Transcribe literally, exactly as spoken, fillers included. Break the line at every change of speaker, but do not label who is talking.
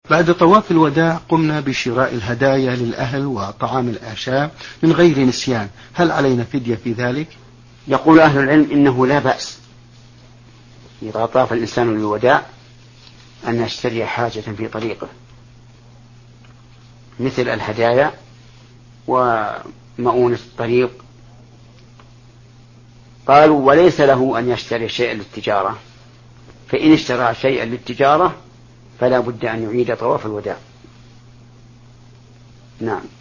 بعد طواف الوداع قمنا بشراء الهدايا للأهل وطعام الأعشاب من غير نسيان، هل علينا فدية في ذلك؟
يقول أهل العلم إنه لا بأس إذا طاف الإنسان للوداع أن يشتري حاجة في طريقه مثل الهدايا ومؤونة الطريق. قالوا وليس له أن يشتري شيئا للتجارة، فإن اشترى شيئا للتجارة فلا بد أن يعيد طواف الوداع. نعم.